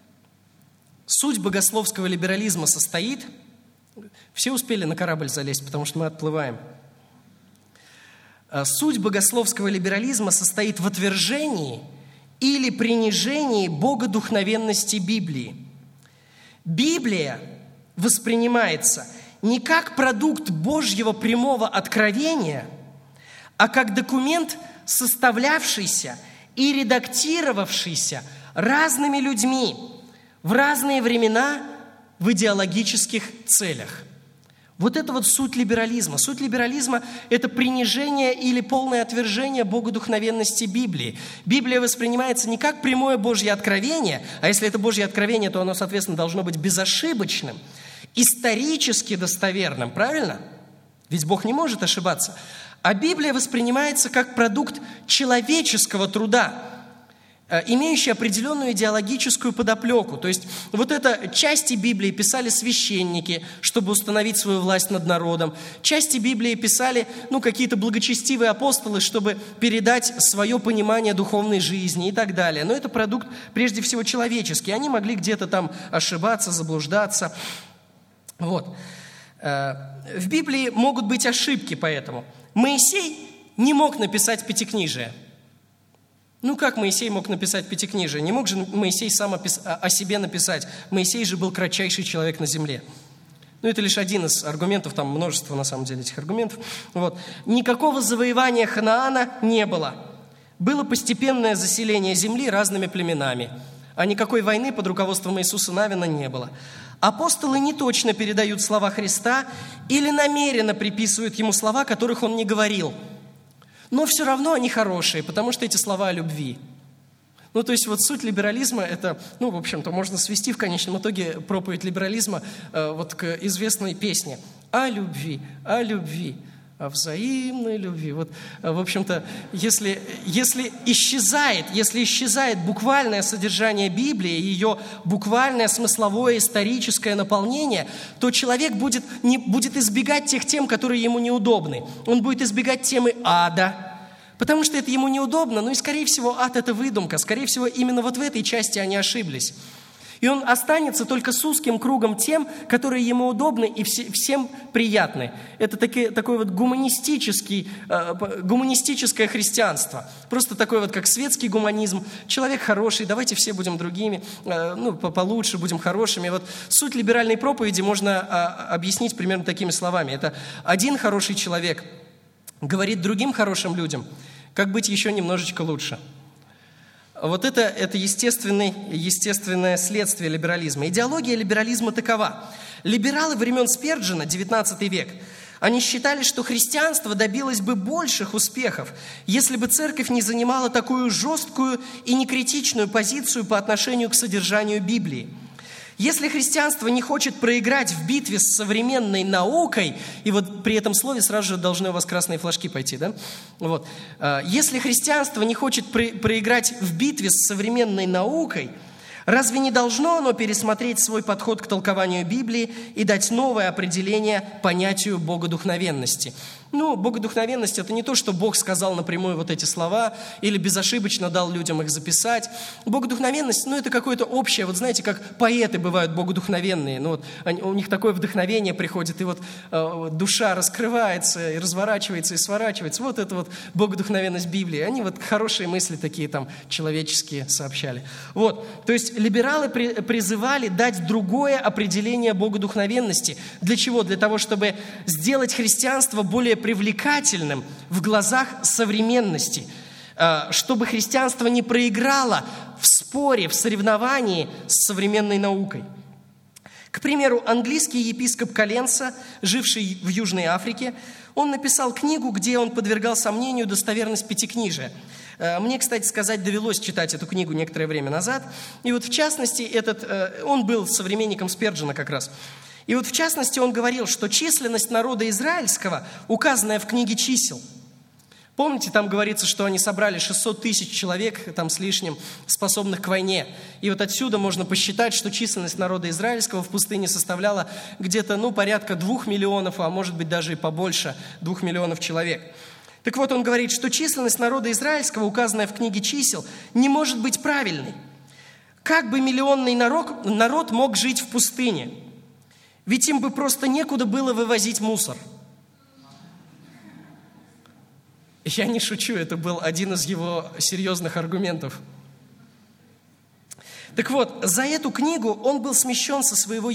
Все успели на корабль залезть, потому что мы отплываем. Суть богословского либерализма состоит в отвержении или принижении богодухновенности Библии. Библия воспринимается не как продукт Божьего прямого откровения, а как документ, составлявшийся и редактировавшийся разными людьми в разные времена в идеологических целях. Вот это вот суть либерализма. Суть либерализма – это принижение или полное отвержение богодухновенности Библии. Библия воспринимается не как прямое Божье откровение, а если это Божье откровение, то оно, соответственно, должно быть безошибочным, исторически достоверным, правильно? Ведь Бог не может ошибаться. А Библия воспринимается как продукт человеческого труда, имеющий определенную идеологическую подоплеку. То есть вот это части Библии писали священники, чтобы установить свою власть над народом. Части Библии писали какие-то благочестивые апостолы, чтобы передать свое понимание духовной жизни и так далее. Но это продукт прежде всего человеческий. Они могли где-то там ошибаться, заблуждаться. Вот. В Библии могут быть ошибки, поэтому. Моисей не мог написать Пятикнижие. Как Моисей мог написать Пятикнижие? Не мог же Моисей сам о себе написать. Моисей же был кратчайший человек на земле. Это лишь один из аргументов, там множество на самом деле этих аргументов. Вот. Никакого завоевания Ханаана не было. Было постепенное заселение земли разными племенами. А никакой войны под руководством Иисуса Навина не было. Апостолы неточно передают слова Христа или намеренно приписывают ему слова, которых он не говорил. Но все равно они хорошие, потому что эти слова о любви. То есть вот суть либерализма – это, в общем-то, можно свести в конечном итоге проповедь либерализма к известной песне о любви, о взаимной любви. Вот, в общем-то, если исчезает буквальное содержание Библии, ее буквальное смысловое историческое наполнение, то человек будет избегать тех тем, которые ему неудобны. Он будет избегать темы ада, потому что это ему неудобно, и, скорее всего, ад – это выдумка. Скорее всего, именно вот в этой части они ошиблись. И он останется только с узким кругом тем, которые ему удобны и всем приятны. Это такое вот гуманистическое христианство. Просто такое вот, как светский гуманизм. Человек хороший, давайте все будем другими, получше, будем хорошими. Вот суть либеральной проповеди можно объяснить примерно такими словами. Это один хороший человек говорит другим хорошим людям, как быть еще немножечко лучше. Вот это естественное следствие либерализма. Идеология либерализма такова. Либералы времен Спержена, 19 век, они считали, что христианство добилось бы больших успехов, если бы церковь не занимала такую жесткую и некритичную позицию по отношению к содержанию Библии. Если христианство не хочет проиграть в битве с современной наукой, и вот при этом слове сразу же должны у вас красные флажки пойти, да? Вот. Если христианство не хочет проиграть в битве с современной наукой, разве не должно оно пересмотреть свой подход к толкованию Библии и дать новое определение понятию богодухновенности? Богодухновенность – это не то, что Бог сказал напрямую вот эти слова или безошибочно дал людям их записать. Богодухновенность, это какое-то общее, вот знаете, как поэты бывают богодухновенные. У них такое вдохновение приходит, и душа раскрывается, и разворачивается, и сворачивается. Вот это вот богодухновенность Библии. Они хорошие мысли такие там человеческие сообщали. То есть либералы призывали дать другое определение богодухновенности. Для чего? Для того, чтобы сделать христианство более привлекательным в глазах современности, чтобы христианство не проиграло в споре, в соревновании с современной наукой. К примеру, английский епископ Коленса, живший в Южной Африке, он написал книгу, где он подвергал сомнению достоверность Пятикнижия. Мне, кстати сказать, довелось читать эту книгу некоторое время назад. И в частности, он был современником Спержена как раз. И в частности, он говорил, что численность народа израильского, указанная в книге чисел, помните, там говорится, что они собрали 600 тысяч человек там с лишним, способных к войне. И отсюда можно посчитать, что численность народа израильского в пустыне составляла где-то, порядка 2 миллионов, а может быть даже и побольше 2 миллионов человек. Так вот, он говорит, что численность народа израильского, указанная в книге чисел, не может быть правильной. Как бы миллионный народ мог жить в пустыне? Ведь им бы просто некуда было вывозить мусор. Я не шучу, это был один из его серьезных аргументов. Так вот, за эту книгу он был смещен со своего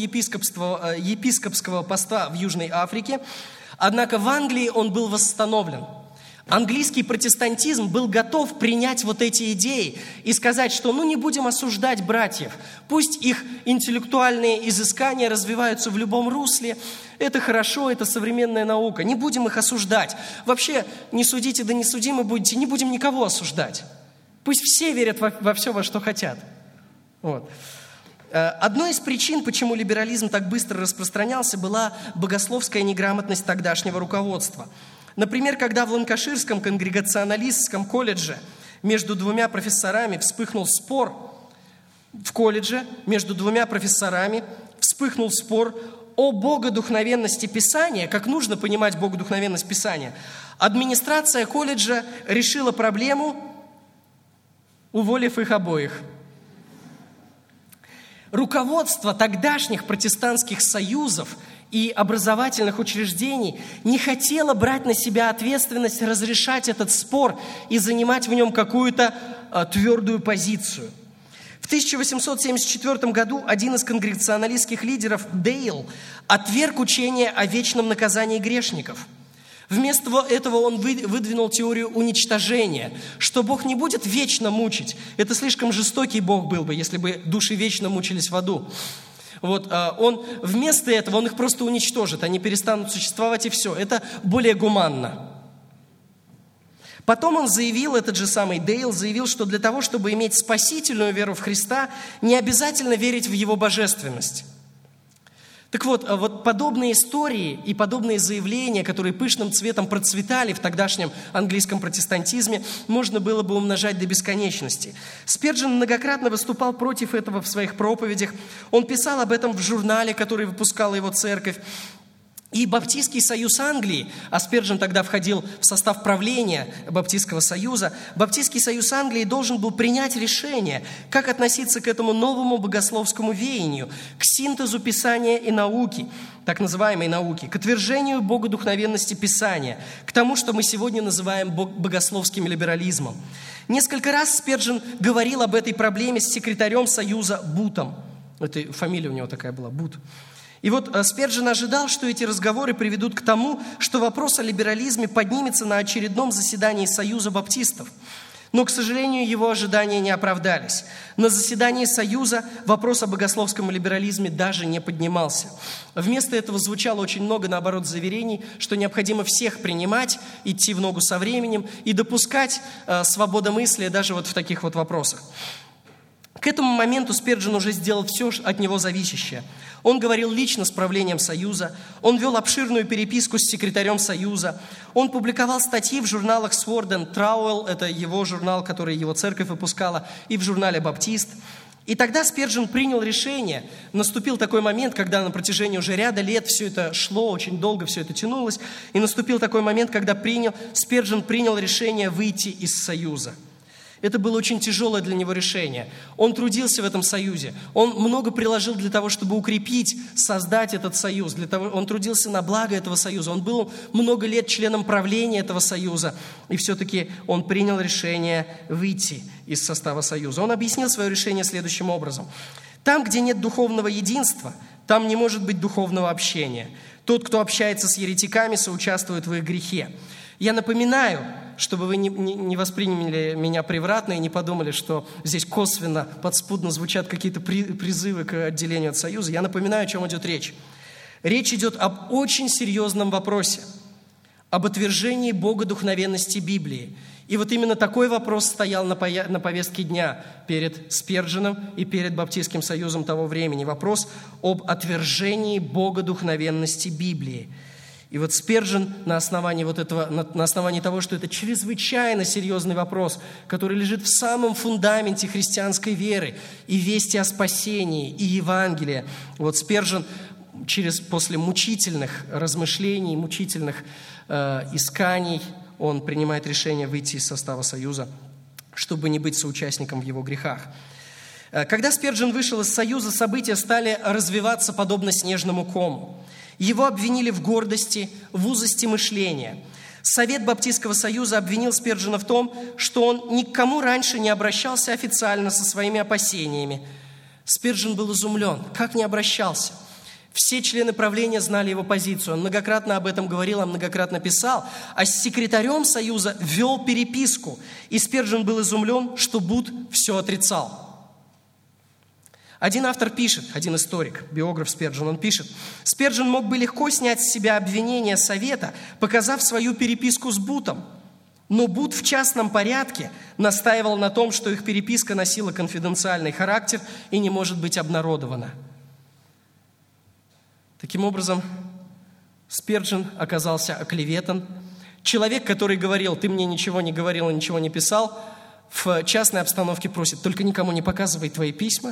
епископского поста в Южной Африке, однако в Англии он был восстановлен. Английский протестантизм был готов принять вот эти идеи и сказать, что не будем осуждать братьев, пусть их интеллектуальные изыскания развиваются в любом русле, это хорошо, это современная наука, не будем их осуждать. Вообще, не судите, да не судимы будете, не будем никого осуждать. Пусть все верят во все, во что хотят. Вот. Одной из причин, почему либерализм так быстро распространялся, была богословская неграмотность тогдашнего руководства. Например, когда в Ланкаширском конгрегационалистском колледже между двумя профессорами вспыхнул спор, о богодухновенности Писания, как нужно понимать богодухновенность Писания, администрация колледжа решила проблему, уволив их обоих. Руководство тогдашних протестантских союзов и образовательных учреждений не хотело брать на себя ответственность разрешать этот спор и занимать в нем какую-то твердую позицию. В 1874 году один из конгрегационалистских лидеров, Дейл, отверг учение о вечном наказании грешников. Вместо этого он выдвинул теорию уничтожения, что Бог не будет вечно мучить. Это слишком жестокий Бог был бы, если бы души вечно мучились в аду. Вместо этого он их просто уничтожит, они перестанут существовать и все. Это более гуманно. Потом он заявил, этот же самый Дейл заявил, что для того, чтобы иметь спасительную веру в Христа, не обязательно верить в Его божественность. Так вот, подобные истории и подобные заявления, которые пышным цветом процветали в тогдашнем английском протестантизме, можно было бы умножать до бесконечности. Спирджин многократно выступал против этого в своих проповедях. Он писал об этом в журнале, который выпускала его церковь. И Баптистский союз Англии, а Спирджин тогда входил в состав правления Баптистского союза, Баптистский союз Англии должен был принять решение, как относиться к этому новому богословскому веянию, к синтезу Писания и науки, так называемой науки, к отвержению богодухновенности Писания, к тому, что мы сегодня называем богословским либерализмом. Несколько раз Спирджин говорил об этой проблеме с секретарем союза Бутом. Это фамилия у него такая была, Бут. И Спирджин ожидал, что эти разговоры приведут к тому, что вопрос о либерализме поднимется на очередном заседании Союза баптистов. Но, к сожалению, его ожидания не оправдались. На заседании Союза вопрос о богословском либерализме даже не поднимался. Вместо этого звучало очень много, наоборот, заверений, что необходимо всех принимать, идти в ногу со временем и допускать свободомыслие даже в таких вопросах. К этому моменту Спирджин уже сделал все от него зависящее. Он говорил лично с правлением Союза, он вел обширную переписку с секретарем Союза, он публиковал статьи в журналах Sword and Trowel, это его журнал, который его церковь выпускала, и в журнале «Баптист». И тогда Спирджин принял решение. Наступил такой момент, когда на протяжении уже ряда лет все это шло, очень долго все это тянулось, и наступил такой момент, когда Спирджин принял решение выйти из Союза. Это было очень тяжелое для него решение. Он трудился в этом союзе. Он много приложил для того, чтобы укрепить, создать этот союз. Он трудился на благо этого союза. Он был много лет членом правления этого союза. И все-таки он принял решение выйти из состава союза. Он объяснил свое решение следующим образом. Там, где нет духовного единства, там не может быть духовного общения. Тот, кто общается с еретиками, соучаствует в их грехе. Я напоминаю, чтобы вы не восприняли меня превратно и не подумали, что здесь косвенно, подспудно звучат какие-то призывы к отделению от Союза. Я напоминаю, о чем идет речь. Речь идет об очень серьезном вопросе, об отвержении богодухновенности Библии. И именно такой вопрос стоял на повестке дня перед Спирджином и перед Баптистским союзом того времени. Вопрос об отвержении богодухновенности Библии. И Спирджин на основании того, что это чрезвычайно серьезный вопрос, который лежит в самом фундаменте христианской веры и вести о спасении, и Евангелия, Спирджин после мучительных размышлений, мучительных исканий, он принимает решение выйти из состава Союза, чтобы не быть соучастником в его грехах. Когда Спирджин вышел из Союза, события стали развиваться подобно снежному кому. Его обвинили в гордости, в узости мышления. Совет Баптистского союза обвинил Спирджина в том, что он ни к кому раньше не обращался официально со своими опасениями. Спирджин был изумлен. Как не обращался? Все члены правления знали его позицию. Он многократно об этом говорил, он многократно писал. А с секретарем Союза вел переписку. И Спержен был изумлен, что Бут все отрицал. Один автор пишет, один историк, биограф Спержена, он пишет: Спержен мог бы легко снять с себя обвинения совета, показав свою переписку с Бутом. Но Бут в частном порядке настаивал на том, что их переписка носила конфиденциальный характер и не может быть обнародована. Таким образом, Спержен оказался оклеветан. Человек, который говорил: «Ты мне ничего не говорил и ничего не писал», в частной обстановке просит: «Только никому не показывай твои письма».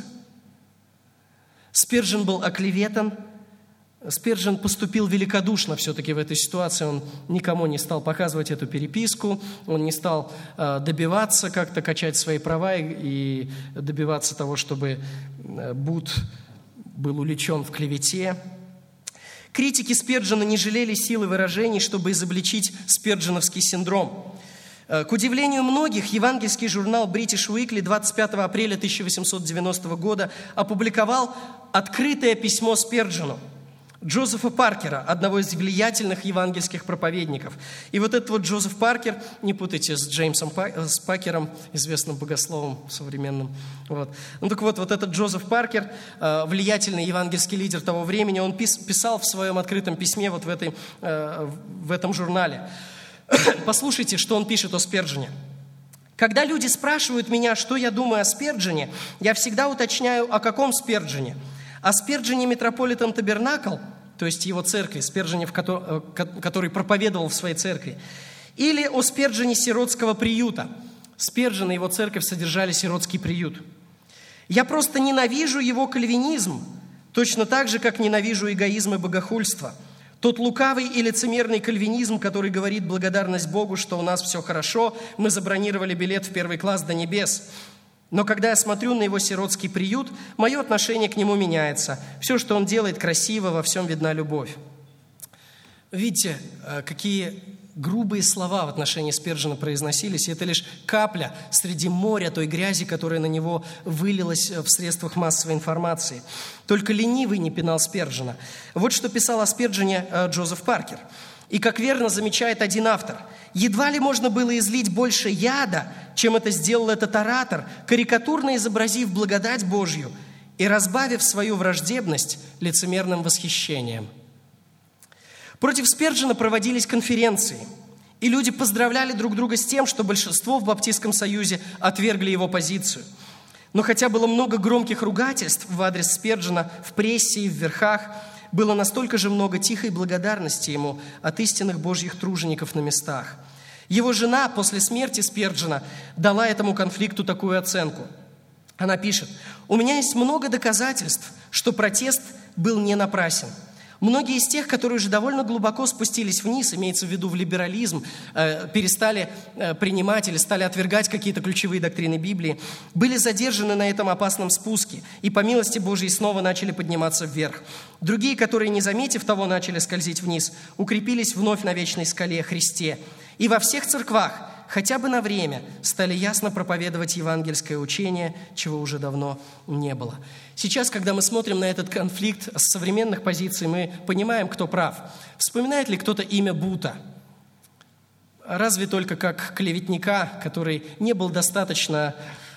Спержен был оклеветан. Спержен поступил великодушно все-таки в этой ситуации. Он никому не стал показывать эту переписку, он не стал добиваться как-то, качать свои права и добиваться того, чтобы Бут был увлечен в клевете. Критики Спержена не жалели силы выражений, чтобы изобличить сперженовский синдром. К удивлению многих, евангельский журнал British Weekly 25 апреля 1890 года опубликовал открытое письмо Спержену Джозефа Паркера, одного из влиятельных евангельских проповедников. И вот этот вот Джозеф Паркер, не путайте с Джеймсом Пакером, известным богословом современным. Вот. Ну так вот, вот этот Джозеф Паркер, влиятельный евангельский лидер того времени, он писал в своем открытом письме вот в этом журнале. Послушайте, что он пишет о Спержене. «Когда люди спрашивают меня, что я думаю о Спержене, я всегда уточняю, о каком Спержене. О Спержене Метрополитен Табернакл, то есть его церкви, Спержене, который проповедовал в своей церкви, или о Спержене сиротского приюта. Спержен и его церковь содержали сиротский приют. Я просто ненавижу его кальвинизм, точно так же, как ненавижу эгоизм и богохульство. Тот лукавый и лицемерный кальвинизм, который говорит благодарность Богу, что у нас все хорошо, мы забронировали билет в первый класс до небес. Но когда я смотрю на его сиротский приют, мое отношение к нему меняется. Все, что он делает, красиво, во всем видна любовь». Видите, какие грубые слова в отношении Спержена произносились, и это лишь капля среди моря той грязи, которая на него вылилась в средствах массовой информации. Только ленивый не пинал Спержена. Вот что писал о Спержене Джозеф Паркер. И, как верно замечает один автор, едва ли можно было излить больше яда, чем это сделал этот оратор, карикатурно изобразив благодать Божью и разбавив свою враждебность лицемерным восхищением. Против Спержена проводились конференции, и люди поздравляли друг друга с тем, что большинство в Баптистском союзе отвергли его позицию. Но хотя было много громких ругательств в адрес Спержена в прессе и в верхах, было настолько же много тихой благодарности ему от истинных божьих тружеников на местах. Его жена после смерти Спержена дала этому конфликту такую оценку. Она пишет: «У меня есть много доказательств, что протест был не напрасен. Многие из тех, которые уже довольно глубоко спустились вниз, имеется в виду в либерализм, перестали принимать или стали отвергать какие-то ключевые доктрины Библии, были задержаны на этом опасном спуске и по милости Божьей снова начали подниматься вверх. Другие, которые, не заметив того, начали скользить вниз, укрепились вновь на вечной скале Христе. И во всех церквах, хотя бы на время, стали ясно проповедовать евангельское учение, чего уже давно не было». Сейчас, когда мы смотрим на этот конфликт с современных позиций, мы понимаем, кто прав. Вспоминает ли кто-то имя Бута? Разве только как клеветника, который не был достаточно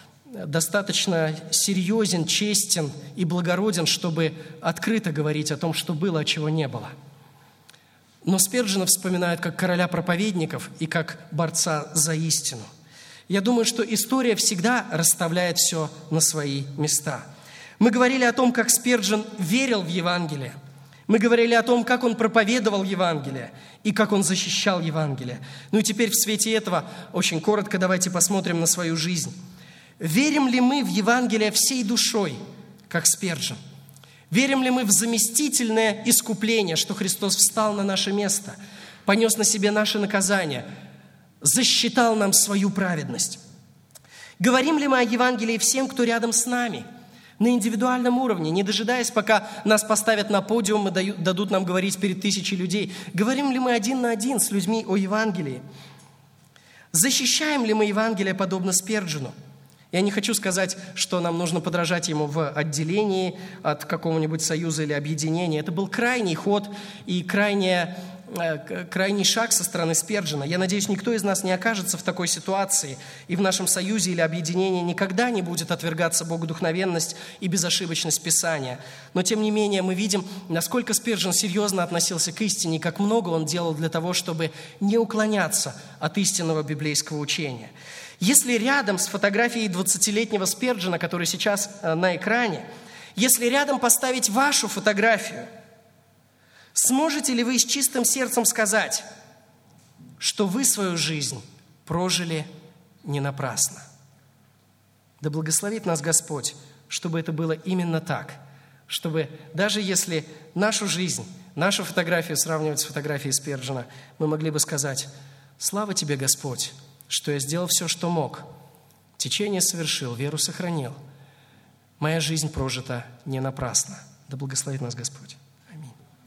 серьезен, честен и благороден, чтобы открыто говорить о том, что было, а чего не было. Но Спержена вспоминают как короля проповедников и как борца за истину. Я думаю, что история всегда расставляет все на свои места. Мы говорили о том, как Спержен верил в Евангелие. Мы говорили о том, как он проповедовал Евангелие и как он защищал Евангелие. Ну и теперь в свете этого очень коротко давайте посмотрим на свою жизнь. Верим ли мы в Евангелие всей душой, как Спержен? Верим ли мы в заместительное искупление, что Христос встал на наше место, понес на себе наше наказание, засчитал нам свою праведность? Говорим ли мы о Евангелии всем, кто рядом с нами, на индивидуальном уровне, не дожидаясь, пока нас поставят на подиум и дадут нам говорить перед тысячей людей? Говорим ли мы один на один с людьми о Евангелии? Защищаем ли мы Евангелие подобно Спержену? Я не хочу сказать, что нам нужно подражать ему в отделении от какого-нибудь союза или объединения. Это был крайний ход и крайний шаг со стороны Спержена. Я надеюсь, никто из нас не окажется в такой ситуации, и в нашем союзе или объединении никогда не будет отвергаться богодухновенность и безошибочность Писания. Но, тем не менее, мы видим, насколько Спержен серьезно относился к истине, как много он делал для того, чтобы не уклоняться от истинного библейского учения. Если рядом с фотографией 20-летнего Спержена, который сейчас на экране, если рядом поставить вашу фотографию, сможете ли вы с чистым сердцем сказать, что вы свою жизнь прожили не напрасно? Да благословит нас Господь, чтобы это было именно так, чтобы даже если нашу жизнь, нашу фотографию сравнивать с фотографией Спержена, мы могли бы сказать: «Слава Тебе, Господь, что я сделал все, что мог, течение совершил, веру сохранил. Моя жизнь прожита не напрасно». Да благословит нас Господь.